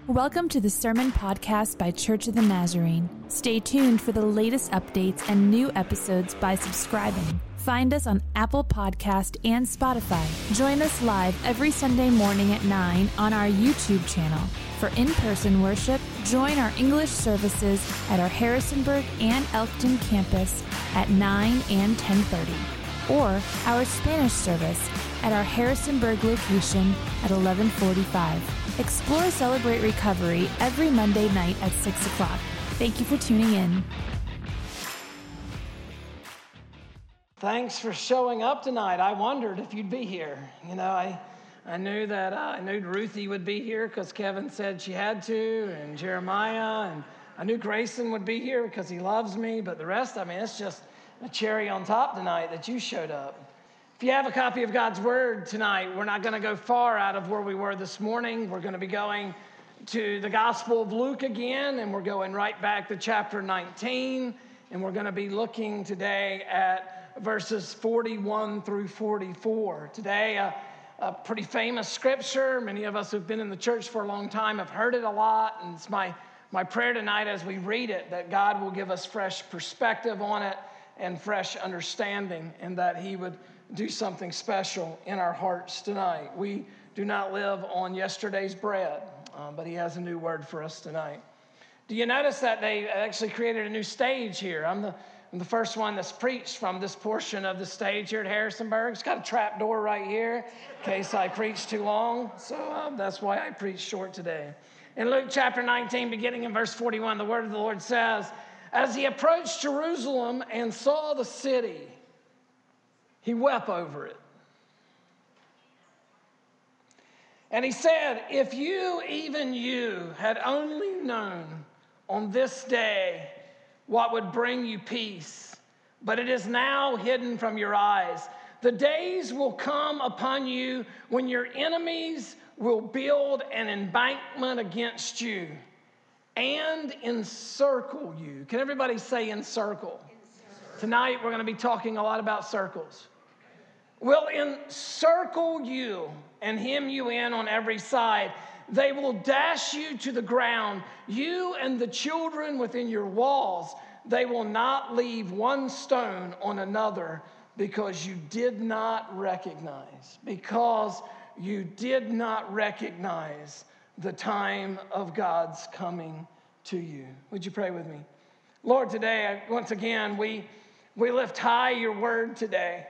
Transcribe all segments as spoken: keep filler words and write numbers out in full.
Welcome to the Sermon Podcast by Church of the Nazarene. Stay tuned for the latest updates and new episodes by subscribing. Find us on Apple Podcast and Spotify. Join us live every Sunday morning at nine on our YouTube channel. For in-person worship, join our English services at our Harrisonburg and Elkton campus at nine and ten thirty, or our Spanish service at our Harrisonburg location at eleven forty-five. Explore Celebrate Recovery every Monday night at six o'clock. Thank you for tuning in. Thanks for showing up tonight. I wondered if you'd be here. You know, I I knew that uh, I knew Ruthie would be here because Kevin said she had to, and Jeremiah, and I knew Grayson would be here because he loves me. But the rest, I mean, it's just a cherry on top tonight that you showed up. If you have a copy of God's Word tonight, we're not going to go far out of where we were this morning. We're going to be going to the Gospel of Luke again, and we're going right back to chapter nineteen, and we're going to be looking today at verses forty-one through forty-four. Today, a, a pretty famous scripture. Many of us who've been in the church for a long time have heard it a lot, and it's my, my prayer tonight as we read it that God will give us fresh perspective on it and fresh understanding, and that He would do something special in our hearts tonight. We do not live on yesterday's bread, um, but He has a new word for us tonight. Do you notice that they actually created a new stage here? I'm the, I'm the first one that's preached from this portion of the stage here at Harrisonburg. It's got a trap door right here in case I preach too long, so um, that's why I preach short today. In Luke chapter nineteen, beginning in verse forty-one, the word of the Lord says, "As he approached Jerusalem and saw the city, he wept over it. And he said, if you, even you, had only known on this day what would bring you peace, but it is now hidden from your eyes. The days will come upon you when your enemies will build an embankment against you and encircle you." Can everybody say encircle? Encircle. Tonight we're going to be talking a lot about circles. "Will encircle you and hem you in on every side. They will dash you to the ground, you and the children within your walls. They will not leave one stone on another because you did not recognize, because you did not recognize the time of God's coming to you." Would you pray with me? Lord, today, once again, we, we lift high your word today.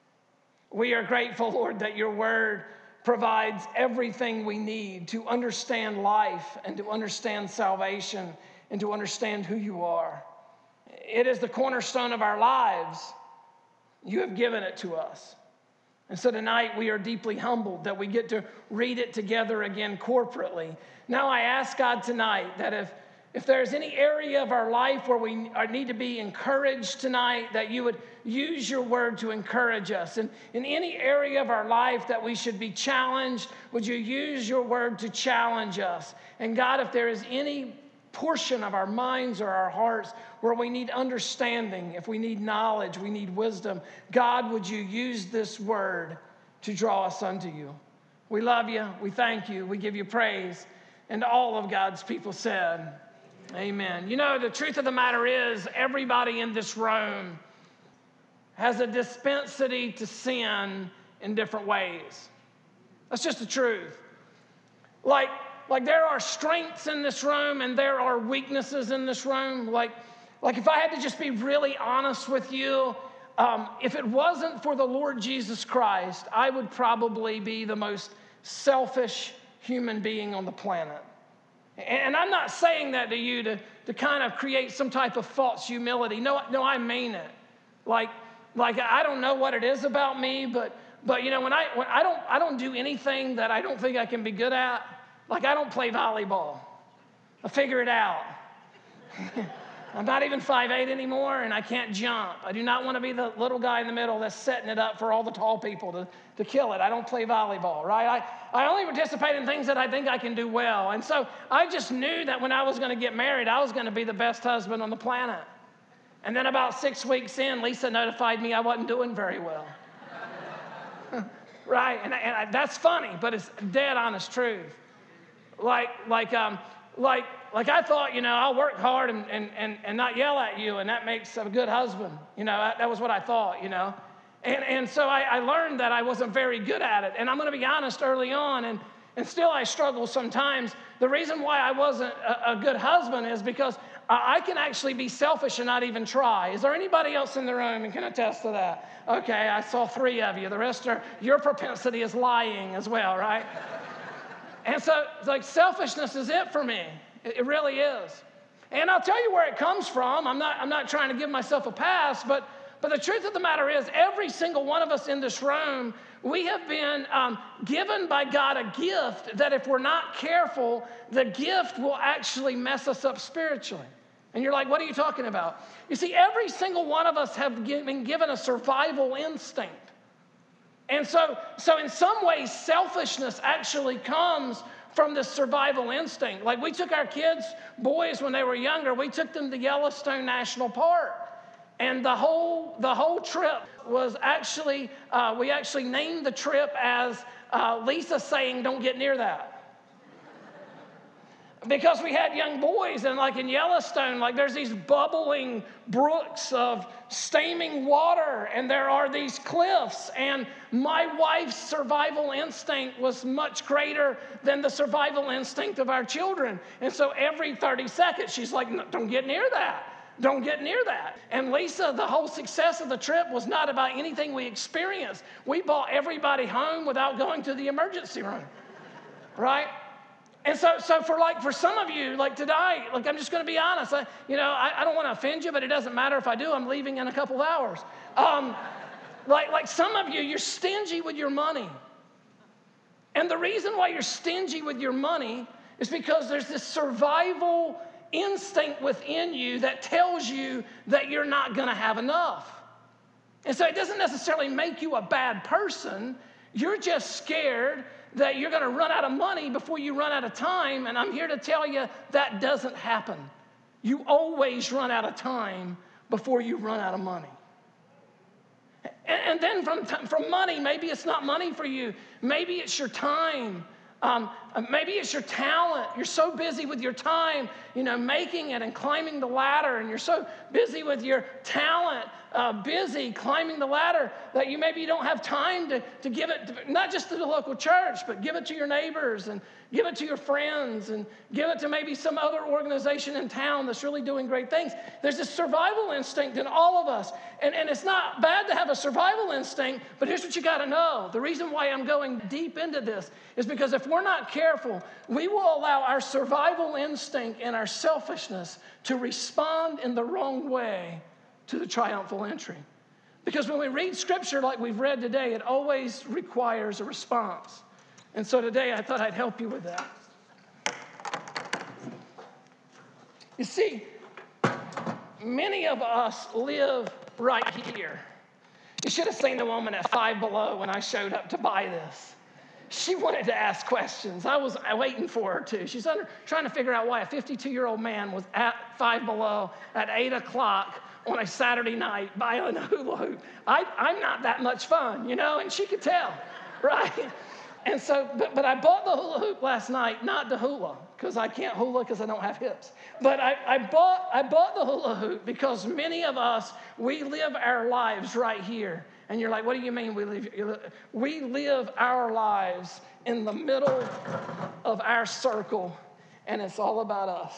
We are grateful, Lord, that your word provides everything we need to understand life and to understand salvation and to understand who you are. It is the cornerstone of our lives. You have given it to us. And so tonight we are deeply humbled that we get to read it together again corporately. Now I ask God tonight that if If there's any area of our life where we need to be encouraged tonight, that you would use your word to encourage us. And in any area of our life that we should be challenged, would you use your word to challenge us? And God, if there is any portion of our minds or our hearts where we need understanding, if we need knowledge, we need wisdom, God, would you use this word to draw us unto you? We love you. We thank you. We give you praise. And all of God's people said, amen. You know, the truth of the matter is everybody in this room has a dispensity to sin in different ways. That's just the truth. Like, like there are strengths in this room and there are weaknesses in this room. Like, like if I had to just be really honest with you, um, if it wasn't for the Lord Jesus Christ, I would probably be the most selfish human being on the planet. And I'm not saying that to you to, to kind of create some type of false humility. No, no, I mean it. Like, like I don't know what it is about me, but but you know, when I when I don't I don't do anything that I don't think I can be good at. Like I don't play volleyball. I figure it out. I'm not even five eight anymore, and I can't jump. I do not want to be the little guy in the middle that's setting it up for all the tall people to, to kill it. I don't play volleyball, right? I, I only participate in things that I think I can do well. And so I just knew that when I was going to get married, I was going to be the best husband on the planet. And then about six weeks in, Lisa notified me I wasn't doing very well. Right? And, and I, that's funny, but it's dead honest truth. Like, like, um, like, like I thought, you know, I'll work hard and, and, and, and not yell at you, and that makes a good husband. You know, that, that was what I thought, you know. And, and so I, I learned that I wasn't very good at it. And I'm going to be honest, early on, and, and still I struggle sometimes. The reason why I wasn't a, a good husband is because I can actually be selfish and not even try. Is there anybody else in the room and can attest to that? Okay, I saw three of you. The rest are, your propensity is lying as well, right? And so, like, selfishness is it for me. It, it really is. And I'll tell you where it comes from. I'm not, I'm not trying to give myself a pass, but, but the truth of the matter is every single one of us in this room, we have been um, given by God a gift that if we're not careful, the gift will actually mess us up spiritually. And you're like, what are you talking about? You see, every single one of us have been given a survival instinct. And so, so in some ways, selfishness actually comes from this survival instinct. Like we took our kids, boys, when they were younger, we took them to Yellowstone National Park. And the whole, the whole trip was actually, uh, we actually named the trip as uh, Lisa saying, don't get near that. Because we had young boys, and like in Yellowstone, like there's these bubbling brooks of steaming water, and there are these cliffs, and my wife's survival instinct was much greater than the survival instinct of our children. And so every thirty seconds, she's like, no, don't get near that. Don't get near that. And Lisa, the whole success of the trip was not about anything we experienced. We brought everybody home without going to the emergency room, right? And so, so for like for some of you, like today, like I'm just going to be honest. I, you know, I, I don't want to offend you, but it doesn't matter if I do. I'm leaving in a couple of hours. Um, like like some of you, you're stingy with your money, and the reason why you're stingy with your money is because there's this survival instinct within you that tells you that you're not going to have enough. And so it doesn't necessarily make you a bad person. You're just scared that you're going to run out of money before you run out of time. And I'm here to tell you that doesn't happen. You always run out of time before you run out of money. And, and then from, from money, maybe it's not money for you. Maybe it's your time. Um, maybe it's your talent. You're so busy with your time, you know, making it and climbing the ladder, and you're so busy with your talent, uh, busy climbing the ladder, that you maybe you don't have time to, to give it, to, not just to the local church, but give it to your neighbors and give it to your friends and give it to maybe some other organization in town that's really doing great things. There's this survival instinct in all of us. And, and it's not bad to have a survival instinct, but here's what you got to know. The reason why I'm going deep into this is because if we're not careful, we will allow our survival instinct and our selfishness to respond in the wrong way to the triumphal entry. Because when we read scripture like we've read today, it always requires a response. And so today I thought I'd help you with that. You see, many of us live right here. You should have seen the woman at Five Below when I showed up to buy this. She wanted to ask questions. I was waiting for her to. She's under, trying to figure out why a fifty-two-year-old man was at Five Below at eight o'clock on a Saturday night buying a hula hoop. I, I'm not that much fun, you know, and she could tell, right? And so, but, but I bought the hula hoop last night, not the hula, because I can't hula because I don't have hips. But I, I bought I bought the hula hoop because many of us, we live our lives right here. And you're like, what do you mean we live? We live our lives in the middle of our circle, and it's all about us.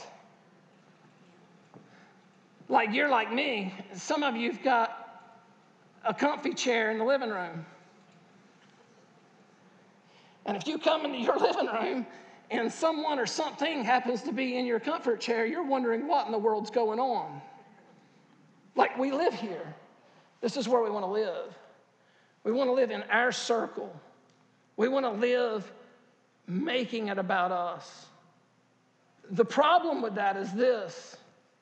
Like you're like me. Some of you've got a comfy chair in the living room. And if you come into your living room and someone or something happens to be in your comfort chair, you're wondering what in the world's going on. Like we live here. This is where we want to live. We want to live in our circle. We want to live making it about us. The problem with that is this.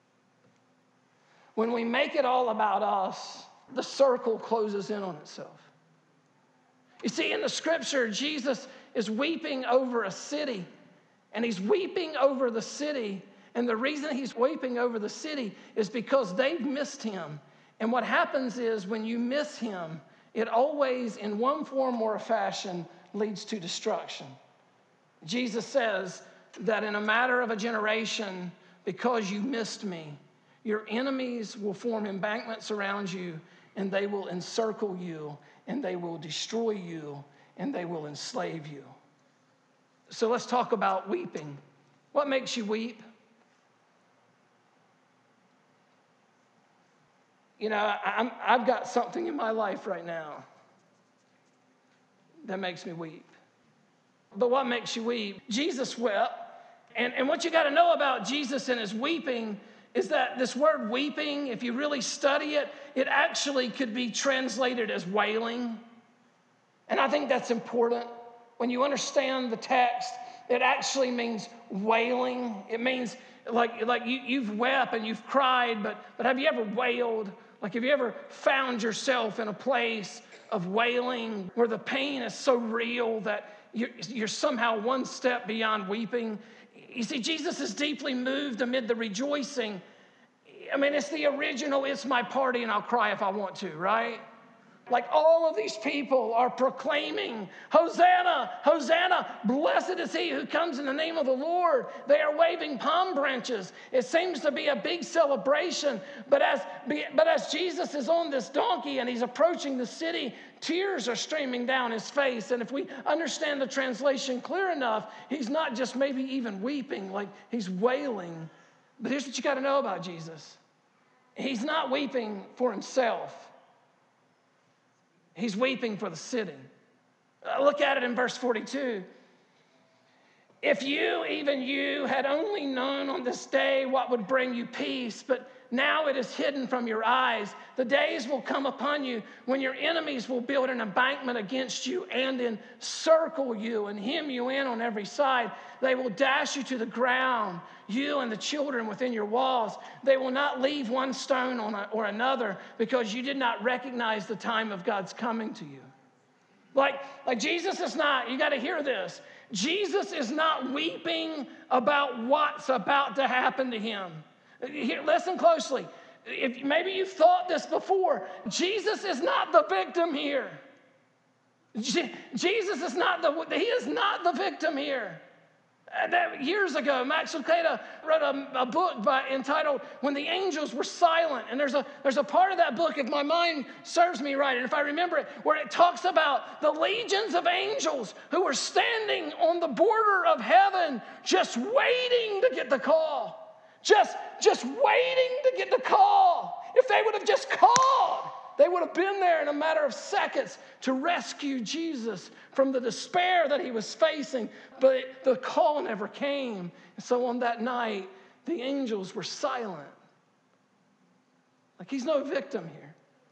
When we make it all about us, the circle closes in on itself. You see, in the scripture, Jesus is weeping over a city, and he's weeping over the city. And the reason he's weeping over the city is because they've missed him. And what happens is when you miss him, it always, in one form or a fashion, leads to destruction. Jesus says that in a matter of a generation, because you missed me, your enemies will form embankments around you, and they will encircle you, and they will destroy you, and they will enslave you. So let's talk about weeping. What makes you weep? You know, I'm, I've got something in my life right now that makes me weep. But what makes you weep? Jesus wept. And, and what you got to know about Jesus and his weeping is that this word weeping, if you really study it, it actually could be translated as wailing. And I think that's important. When you understand the text, it actually means wailing. It means like, like you, you've wept and you've cried, but, but have you ever wailed? Like, have you ever found yourself in a place of wailing where the pain is so real that you're, you're somehow one step beyond weeping? You see, Jesus is deeply moved amid the rejoicing. I mean, it's the original, it's my party and I'll cry if I want to, right? Like all of these people are proclaiming, Hosanna, Hosanna, blessed is he who comes in the name of the Lord. They are waving palm branches. It seems to be a big celebration. But as, but as Jesus is on this donkey and he's approaching the city, tears are streaming down his face. And if we understand the translation clear enough, he's not just maybe even weeping, like he's wailing. But here's what you got to know about Jesus. He's not weeping for himself. He's weeping for the city. Uh, look at it in verse forty-two. If you, even you, had only known on this day what would bring you peace, but now it is hidden from your eyes. The days will come upon you when your enemies will build an embankment against you and encircle you and hem you in on every side. They will dash you to the ground, you and the children within your walls. They will not leave one stone on a, or another because you did not recognize the time of God's coming to you. Like, like Jesus is not, you got to hear this. Jesus is not weeping about what's about to happen to him. Here, listen closely. If maybe you've thought this before, Jesus is not the victim here. Je- Jesus is not the, he is not the victim here. Uh, that, years ago, Max Lucado wrote a, a book by, entitled When the Angels Were Silent. And there's a, there's a part of that book, if my mind serves me right, and if I remember it, where it talks about the legions of angels who were standing on the border of heaven just waiting to get the call. Just, just waiting to get the call. If they would have just called, they would have been there in a matter of seconds to rescue Jesus from the despair that he was facing. But the call never came. And so on that night, the angels were silent. Like he's no victim here.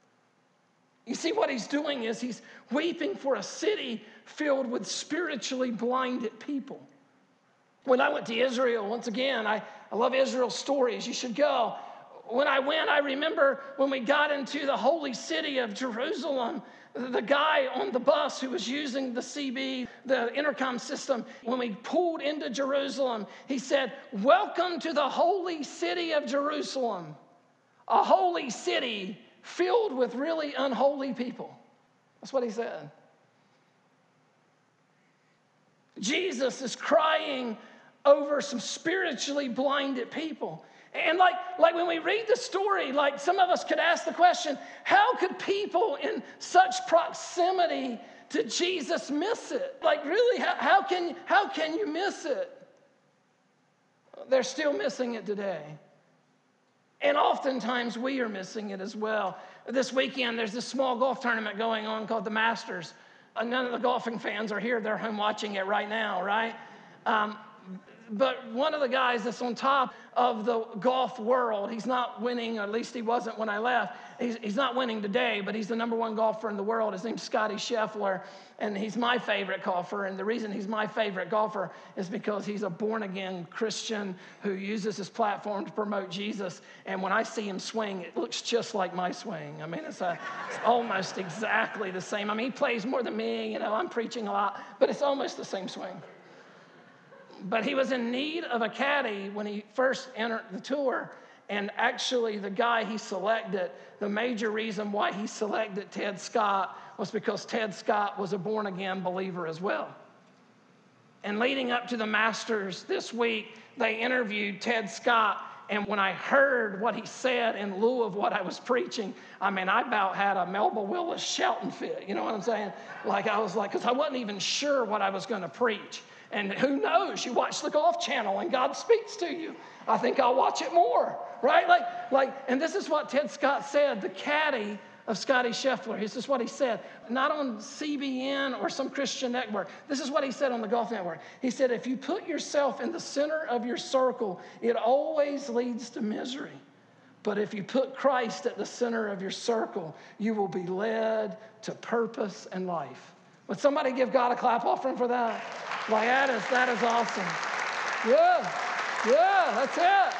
You see, what he's doing is he's weeping for a city filled with spiritually blinded people. When I went to Israel, once again, I, I love Israel's stories. You should go. When I went, I remember when we got into the holy city of Jerusalem, the guy on the bus who was using the C B, the intercom system, when we pulled into Jerusalem, he said, "Welcome to the holy city of Jerusalem." A holy city filled with really unholy people. That's what he said. Jesus is crying over some spiritually blinded people. And like, like when we read the story, like some of us could ask the question, how could people in such proximity to Jesus miss it? Like really, how, how, can, how can you miss it? They're still missing it today. And oftentimes we are missing it as well. This weekend, there's this small golf tournament going on called the Masters. Uh, none of the golfing fans are here. They're home watching it right now, right? Um, But one of the guys that's on top of the golf world, he's not winning, or at least he wasn't when I left. He's, he's not winning today, but he's the number one golfer in the world. His name's Scotty Scheffler, and he's my favorite golfer. And the reason he's my favorite golfer is because he's a born-again Christian who uses his platform to promote Jesus. And when I see him swing, it looks just like my swing. I mean, it's, a, it's almost exactly the same. I mean, he plays more than me. You know, I'm preaching a lot, but it's almost the same swing. But he was in need of a caddy when he first entered the tour. And actually, the guy he selected, the major reason why he selected Ted Scott was because Ted Scott was a born-again believer as well. And leading up to the Masters this week, they interviewed Ted Scott. And when I heard what he said in lieu of what I was preaching, I mean, I about had a Melba Willis shouting fit. You know what I'm saying? Like, I was like, because I wasn't even sure what I was going to preach. And who knows? You watch the Golf Channel and God speaks to you. I think I'll watch it more, right? Like, like, and this is what Ted Scott said, the caddy of Scotty Scheffler. This is what he said, not on C B N or some Christian network. This is what he said on the Golf Network. He said, if you put yourself in the center of your circle, it always leads to misery. But if you put Christ at the center of your circle, you will be led to purpose and life. Would somebody give God a clap offering for that? Like, that is, that is awesome. Yeah, yeah, that's it.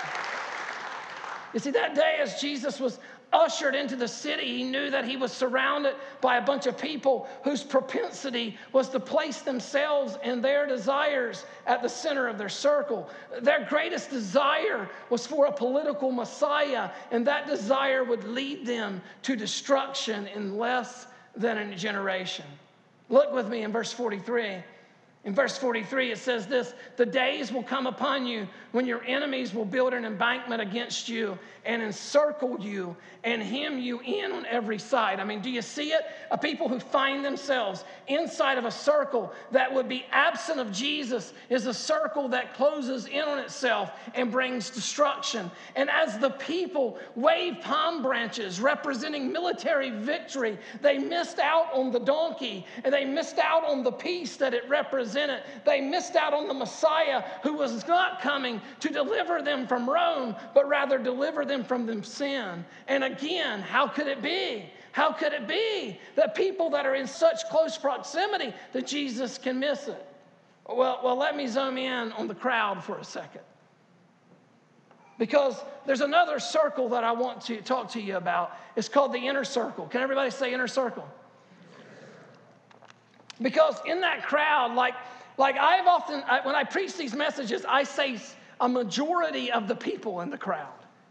You see, that day as Jesus was ushered into the city, he knew that he was surrounded by a bunch of people whose propensity was to place themselves and their desires at the center of their circle. Their greatest desire was for a political Messiah, and that desire would lead them to destruction in less than a generation. Look with me in verse forty-three. In verse forty-three, it says this, the days will come upon you when your enemies will build an embankment against you and encircle you and hem you in on every side. I mean, do you see it? A people who find themselves inside of a circle that would be absent of Jesus is a circle that closes in on itself and brings destruction. And as the people waved palm branches representing military victory, they missed out on the donkey and they missed out on the peace that it represented. They missed out on the Messiah who was not coming to deliver them from Rome, but rather deliver them from their sin. And again, how could it be? How could it be that people that are in such close proximity that Jesus can miss it? Well, well, let me zoom in on the crowd for a second. Because there's another circle that I want to talk to you about. It's called the inner circle. Can everybody say inner circle? Because in that crowd, like, like I've often, I, when I preach these messages, I say a majority of the people in the crowd.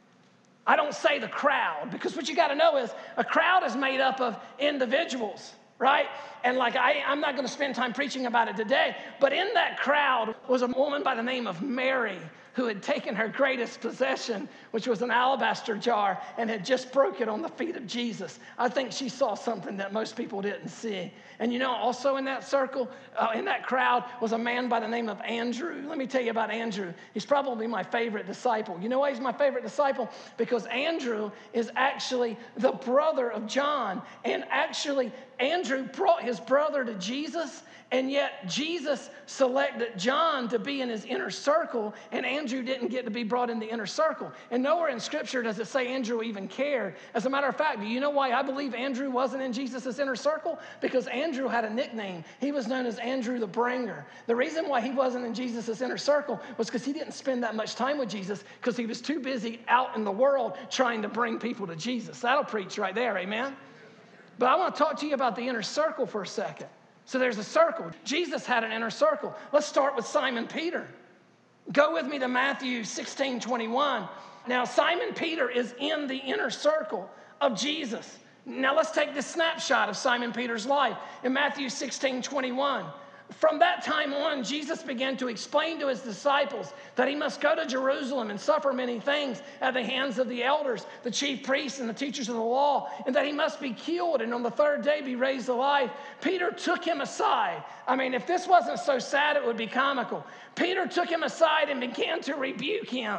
I don't say the crowd, because what you got to know is a crowd is made up of individuals, right? And like I, I'm not going to spend time preaching about it today, but in that crowd was a woman by the name of Mary who had taken her greatest possession, which was an alabaster jar, and had just broke it on the feet of Jesus. I think she saw something that most people didn't see. And you know, also in that circle, uh, in that crowd, was a man by the name of Andrew. Let me tell you about Andrew. He's probably my favorite disciple. You know why he's my favorite disciple? Because Andrew is actually the brother of John. And actually, Andrew brought his brother to Jesus, and yet Jesus selected John to be in his inner circle, and Andrew didn't get to be brought in the inner circle. And nowhere in Scripture does it say Andrew even cared. As a matter of fact, do you know why I believe Andrew wasn't in Jesus' inner circle? Because Andrew had a nickname. He was known as Andrew the Bringer. The reason why he wasn't in Jesus' inner circle was because he didn't spend that much time with Jesus, because he was too busy out in the world trying to bring people to Jesus. That'll preach right there, amen? But I want to talk to you about the inner circle for a second. So there's a circle. Jesus had an inner circle. Let's start with Simon Peter. Go with me to Matthew sixteen twenty-one. Now, Simon Peter is in the inner circle of Jesus. Now, let's take this snapshot of Simon Peter's life in Matthew sixteen twenty-one. From that time on, Jesus began to explain to his disciples that he must go to Jerusalem and suffer many things at the hands of the elders, the chief priests, and the teachers of the law, and that he must be killed and on the third day be raised alive. Peter took him aside. I mean, if this wasn't so sad, it would be comical. Peter took him aside and began to rebuke him.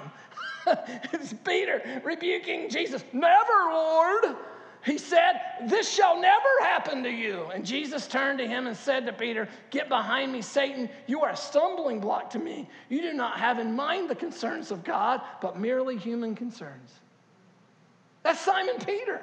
It's Peter rebuking Jesus. Never, Lord. He said, this shall never happen to you. And Jesus turned to him and said to Peter, get behind me, Satan. You are a stumbling block to me. You do not have in mind the concerns of God, but merely human concerns. That's Simon Peter.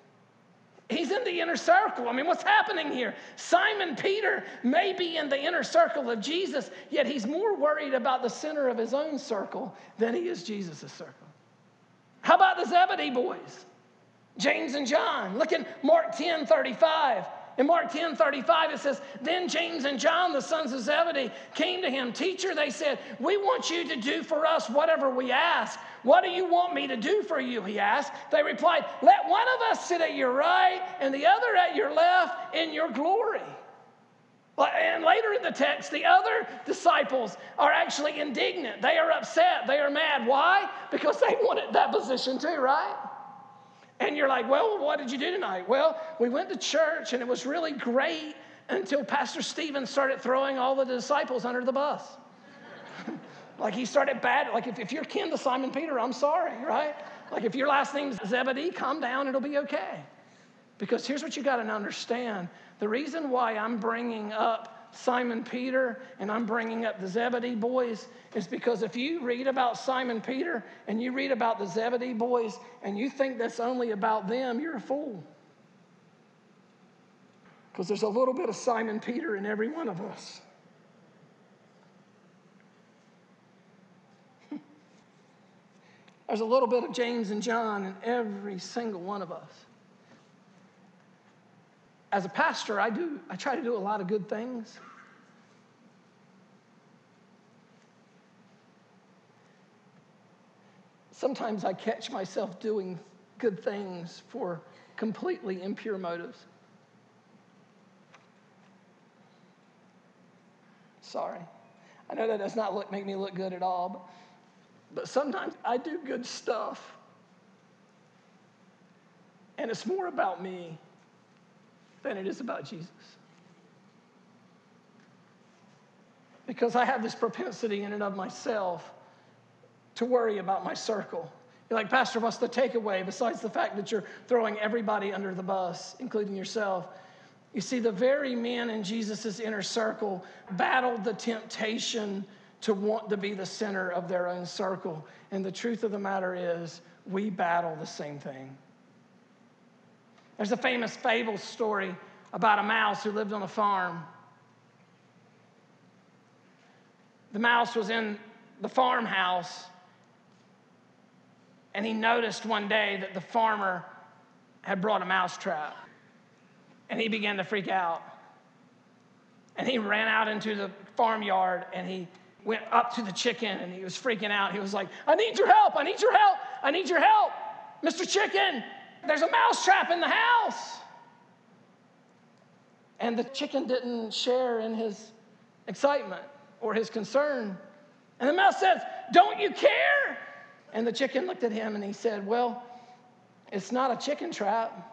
He's in the inner circle. I mean, what's happening here? Simon Peter may be in the inner circle of Jesus, yet he's more worried about the center of his own circle than he is Jesus' circle. How about the Zebedee boys? James and John. Look at Mark ten thirty-five. In Mark ten thirty-five, it says, then James and John, the sons of Zebedee, came to him. Teacher, they said, we want you to do for us whatever we ask. What do you want me to do for you, he asked. They replied, let one of us sit at your right and the other at your left in your glory. And later in the the text, the other disciples are actually indignant. They are upset. They are mad. Why? Because they wanted that position too, right? And you're like, well, what did you do tonight? Well, we went to church, and it was really great until Pastor Stephen started throwing all the disciples under the bus. Like he started bad. Like if, if you're kin to Simon Peter, I'm sorry, right? Like if your last name's Zebedee, calm down, it'll be okay. Because here's what you got to understand. The reason why I'm bringing up Simon Peter and I'm bringing up the Zebedee boys is because if you read about Simon Peter and you read about the Zebedee boys and you think that's only about them, you're a fool. Because there's a little bit of Simon Peter in every one of us. There's a little bit of James and John in every single one of us. As a pastor, I do I try to do a lot of good things. Sometimes I catch myself doing good things for completely impure motives. Sorry. I know that does not look, make me look good at all, but, but sometimes I do good stuff, and it's more about me than it is about Jesus. Because I have this propensity in and of myself to worry about my circle. You're like, Pastor, what's the takeaway besides the fact that you're throwing everybody under the bus, including yourself? You see, the very men in Jesus' inner circle battled the temptation to want to be the center of their own circle. And the truth of the matter is, we battle the same thing. There's a famous fable story about a mouse who lived on a farm. The mouse was in the farmhouse, and he noticed one day that the farmer had brought a mouse trap. And he began to freak out. And he ran out into the farmyard, and he went up to the chicken, and he was freaking out. He was like, I need your help, I need your help, I need your help. Mister Chicken, there's a mouse trap in the house. And the chicken didn't share in his excitement or his concern. And the mouse says, don't you care? And the chicken looked at him and he said, well, it's not a chicken trap.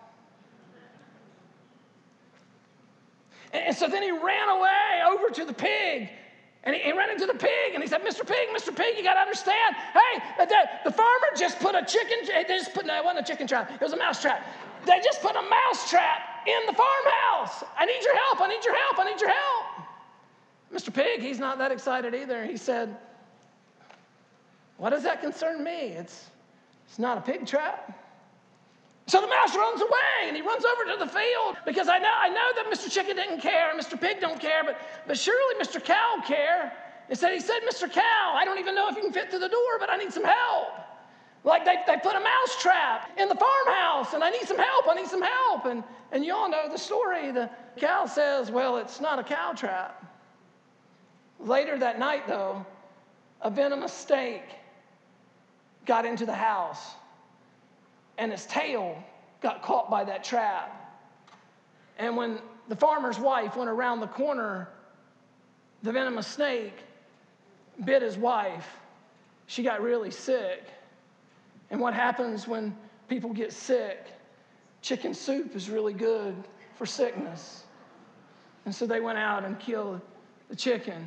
And so then he ran away over to the pig. And he, he ran into the pig, and he said, Mister Pig, Mister Pig, you got to understand. Hey, the, the farmer just put a chicken, they just put, no, it wasn't a chicken trap. It was a mouse trap. They just put a mouse trap in the farmhouse. I need your help. I need your help. I need your help. Mister Pig, he's not that excited either. He said, what does that concern me? It's, it's not a pig trap. So the mouse runs away, and he runs over to the field because I know I know that Mister Chicken didn't care, and Mister Pig don't care, but, but surely Mister Cow will care. Instead, he said, Mister Cow, I don't even know if you can fit through the door, but I need some help. Like they, they put a mouse trap in the farmhouse, and I need some help, I need some help. And, and you all know the story. The cow says, well, it's not a cow trap. Later that night, though, a venomous snake got into the house, and his tail got caught by that trap. And when the farmer's wife went around the corner, the venomous snake bit his wife. She got really sick. And what happens when people get sick? Chicken soup is really good for sickness. And so they went out and killed the chicken.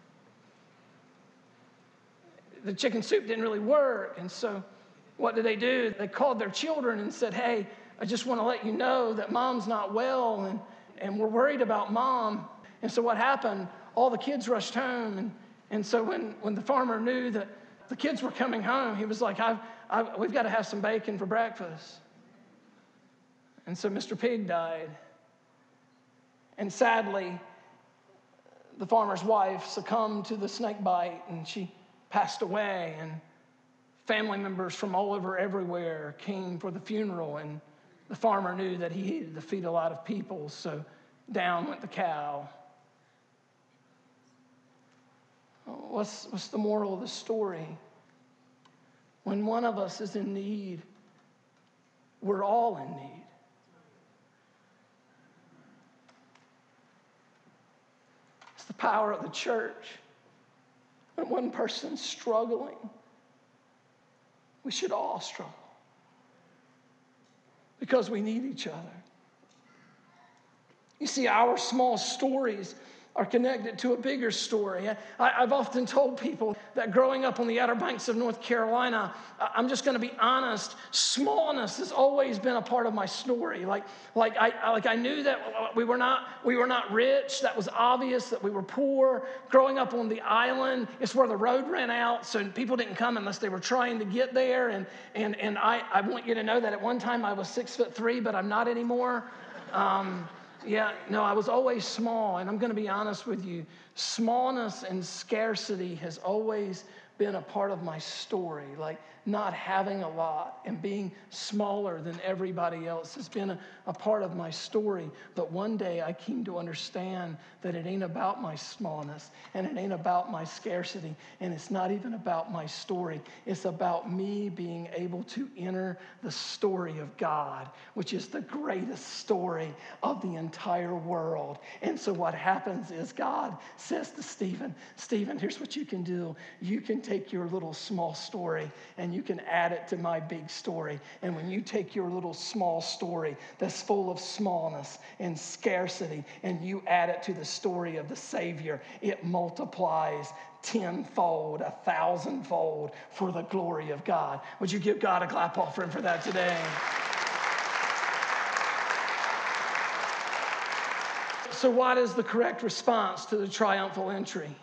The chicken soup didn't really work, and so what did they do? They called their children and said, hey, I just want to let you know that mom's not well, and, and we're worried about mom. And so what happened? All the kids rushed home, and, and so when, when the farmer knew that the kids were coming home, he was like, I've, I've, we've got to have some bacon for breakfast. And so Mister Pig died. And sadly, the farmer's wife succumbed to the snake bite, and she passed away, and family members from all over everywhere came for the funeral, and the farmer knew that he needed to feed a lot of people, so down went the cow. What's, what's the moral of the story? When one of us is in need, we're all in need. It's the power of the church. When one person's struggling, we should all struggle because we need each other. You see, our small stories are connected to a bigger story. I, I've often told people that growing up on the Outer Banks of North Carolina, I'm just going to be honest, smallness has always been a part of my story. Like, like, I, like I knew that we were not we were not rich. That was obvious that we were poor. Growing up on the island, it's where the road ran out, so people didn't come unless they were trying to get there. And and and I, I want you to know that at one time I was six foot three, but I'm not anymore. Um, Yeah, no, I was always small, and I'm going to be honest with you. Smallness and scarcity has always been a part of my story. Like not having a lot and being smaller than everybody else has been a, a part of my story. But one day I came to understand that it ain't about my smallness and it ain't about my scarcity, and it's not even about my story. It's about me being able to enter the story of God, which is the greatest story of the entire world. And so what happens is God says to Stephen, Stephen, here's what you can do. You can take your little small story and you can add it to my big story. And when you take your little small story that's full of smallness and scarcity and you add it to the story of the Savior, it multiplies tenfold, a thousandfold for the glory of God. Would you give God a clap offering for that today? So what is the correct response to the triumphal entry?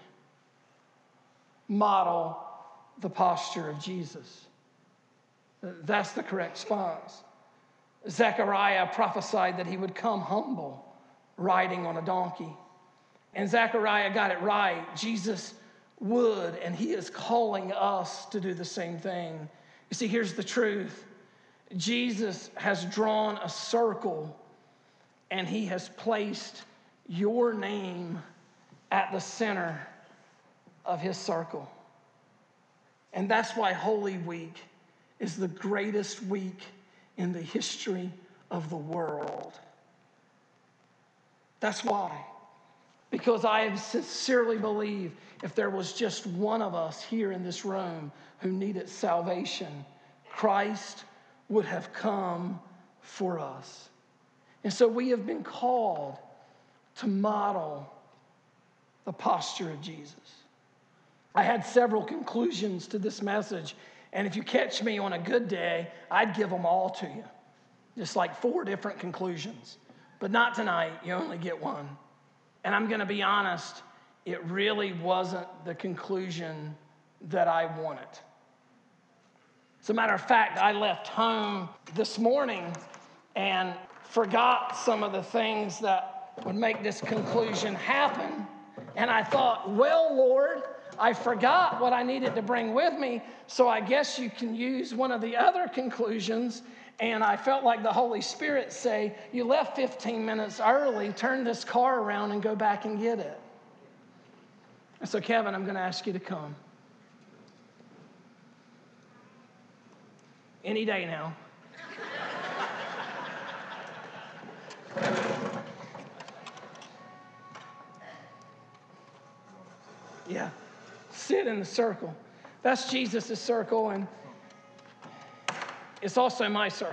Model the posture of Jesus. That's the correct response. Zechariah prophesied that he would come humble, riding on a donkey. And Zechariah got it right. Jesus would, and he is calling us to do the same thing. You see, here's the truth. Jesus has drawn a circle, and he has placed your name at the center of his circle. And that's why Holy Week is the greatest week in the history of the world. That's why. Because I sincerely believe if there was just one of us here in this room who needed salvation, Christ would have come for us. And so we have been called to model the posture of Jesus. I had several conclusions to this message, and if you catch me on a good day, I'd give them all to you. Just like four different conclusions. But not tonight, you only get one. And I'm going to be honest, it really wasn't the conclusion that I wanted. As a matter of fact, I left home this morning and forgot some of the things that would make this conclusion happen. And I thought, well, Lord, I forgot what I needed to bring with me, so I guess you can use one of the other conclusions. And I felt like the Holy Spirit say, you left fifteen minutes early, turn this car around and go back and get it. And so, Kevin, I'm going to ask you to come. Any day now. Yeah. Sit in the circle. That's Jesus' circle, and it's also my circle.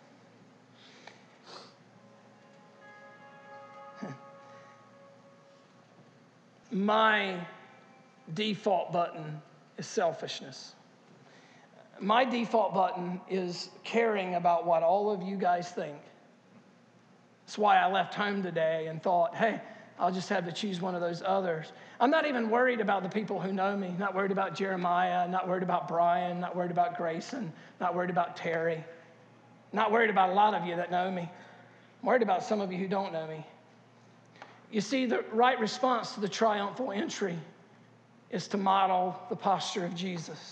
My default button is selfishness. My default button is caring about what all of you guys think. That's why I left home today and thought, hey, I'll just have to choose one of those others. I'm not even worried about the people who know me. Not worried about Jeremiah, not worried about Brian, not worried about Grayson, not worried about Terry. Not worried about a lot of you that know me. I'm worried about some of you who don't know me. You see, the right response to the triumphal entry is to model the posture of Jesus.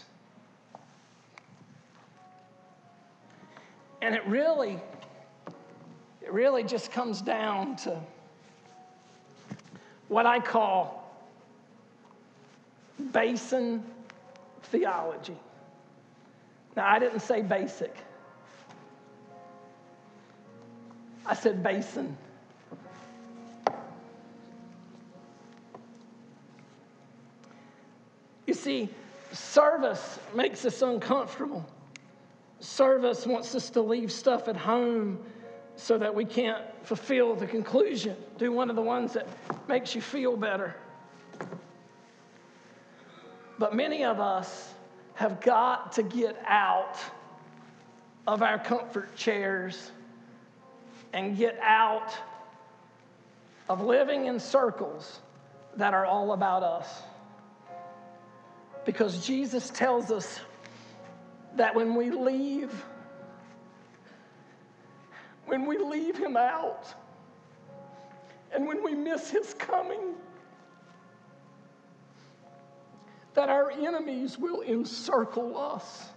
And it really, it really just comes down to what I call basin theology. Now, I didn't say basic. I said basin. see, service makes us uncomfortable. Service wants us to leave stuff at home so that we can't fulfill the conclusion. Do one of the ones that makes you feel better. But many of us have got to get out of our comfort chairs and get out of living in circles that are all about us. Because Jesus tells us that when we leave, when we leave him out, and when we miss his coming, that our enemies will encircle us.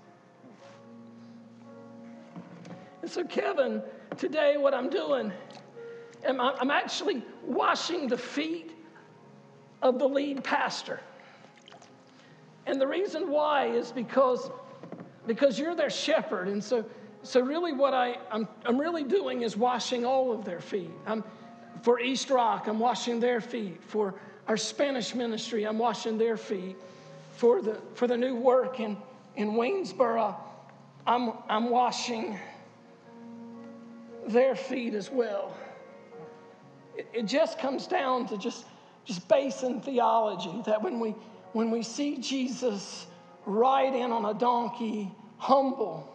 And so, Kevin, today what I'm doing, I'm actually washing the feet of the lead pastor. And the reason why is because, because you're their shepherd. And so, so really what I, I'm, I'm really doing is washing all of their feet. I'm, for East Rock, I'm washing their feet. For our Spanish ministry, I'm washing their feet. For the, for the new work in, in Waynesboro, I'm, I'm washing their feet as well. It, it just comes down to just, just basic theology, that when we, when we see Jesus ride in on a donkey, humble,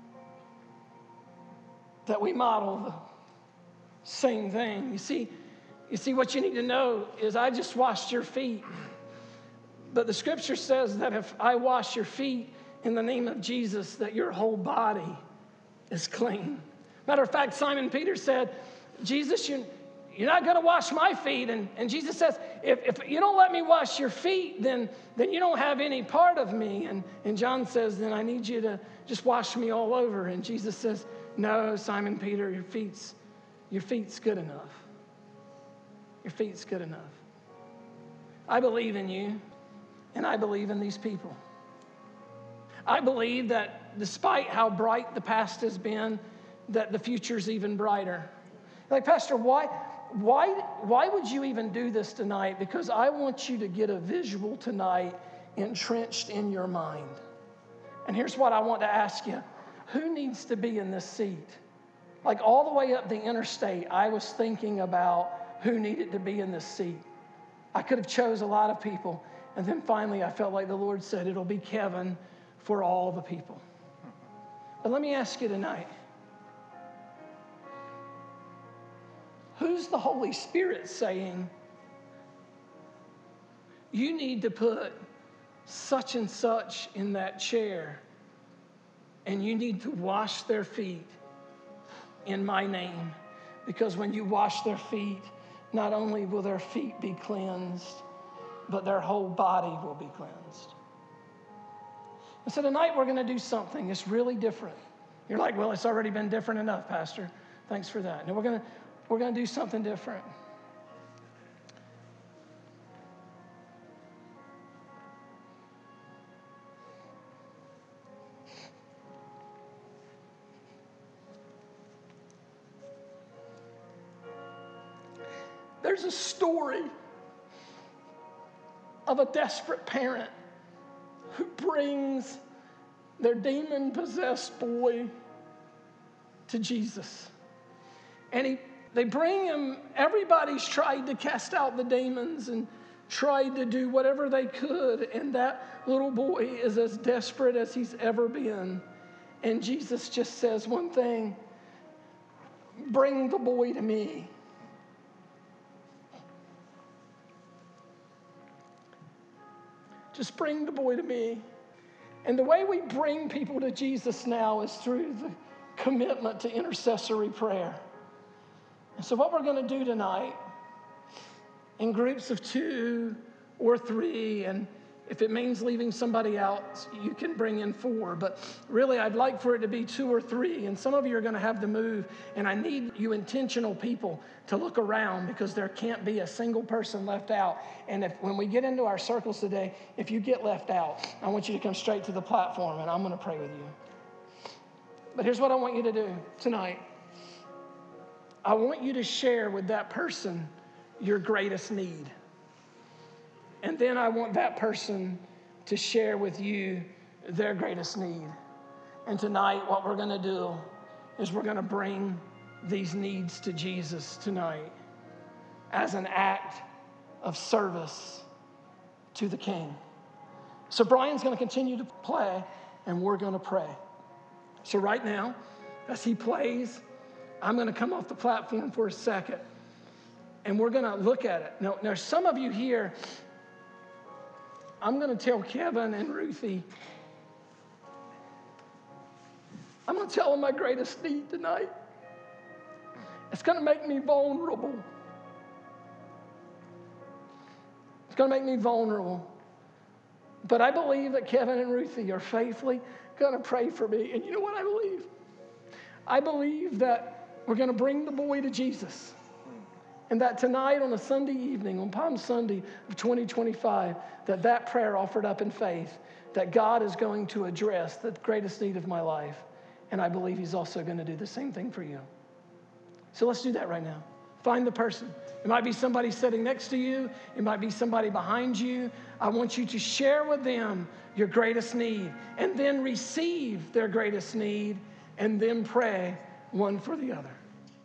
that we model the same thing. You see, you see, what you need to know is I just washed your feet. But the scripture says that if I wash your feet in the name of Jesus, that your whole body is clean. Matter of fact, Simon Peter said, Jesus, you, you're not going to wash my feet. And, and Jesus says, if, if you don't let me wash your feet, then, then you don't have any part of me. And, and John says, then I need you to just wash me all over. And Jesus says, no, Simon Peter, your feet's, your feet's good enough. Your feet's good enough. I believe in you. And I believe in these people. I believe that despite how bright the past has been, that the future's even brighter. Like, Pastor, why, why, why would you even do this tonight? Because I want you to get a visual tonight entrenched in your mind. And here's what I want to ask you. Who needs to be in this seat? Like, all the way up the interstate, I was thinking about who needed to be in this seat. I could have chose a lot of people. And then finally, I felt like the Lord said, it'll be Kevin for all the people. But let me ask you tonight, who's the Holy Spirit saying, you need to put such and such in that chair, and you need to wash their feet in my name? Because when you wash their feet, not only will their feet be cleansed, but their whole body will be cleansed. And so tonight we're going to do something that's really different. You're like, well, it's already been different enough, Pastor. Thanks for that. Now we're going to we're going to do something different. There's a story of a desperate parent who brings their demon-possessed boy to Jesus. And he, they bring him, everybody's tried to cast out the demons and tried to do whatever they could, and that little boy is as desperate as he's ever been. And Jesus just says one thing, bring the boy to me. Just bring the boy to me. And the way we bring people to Jesus now is through the commitment to intercessory prayer. And so what we're going to do tonight, in groups of two or three, and if it means leaving somebody out, you can bring in four. But really, I'd like for it to be two or three. And some of you are going to have to move. And I need you intentional people to look around, because there can't be a single person left out. And if when we get into our circles today, if you get left out, I want you to come straight to the platform, and I'm going to pray with you. But here's what I want you to do tonight. I want you to share with that person your greatest need. And then I want that person to share with you their greatest need. And tonight, what we're going to do is we're going to bring these needs to Jesus tonight as an act of service to the King. So Brian's going to continue to play, and we're going to pray. So right now, as he plays, I'm going to come off the platform for a second, and we're going to look at it. Now, now some of you here, I'm going to tell Kevin and Ruthie, I'm going to tell them my greatest need tonight. It's going to make me vulnerable. It's going to make me vulnerable. But I believe that Kevin and Ruthie are faithfully going to pray for me. And you know what I believe? I believe that we're going to bring the boy to Jesus. And that tonight on a Sunday evening, on Palm Sunday of twenty twenty-five, that that prayer offered up in faith, that God is going to address the greatest need of my life. And I believe he's also going to do the same thing for you. So let's do that right now. Find the person. It might be somebody sitting next to you. It might be somebody behind you. I want you to share with them your greatest need and then receive their greatest need and then pray one for the other.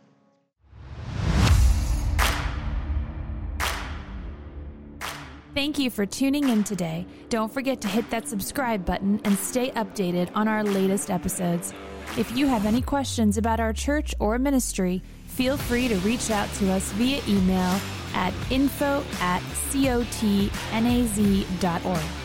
Thank you for tuning in today. Don't forget to hit that subscribe button and stay updated on our latest episodes. If you have any questions about our church or ministry, feel free to reach out to us via email at info at cotnaz dot org.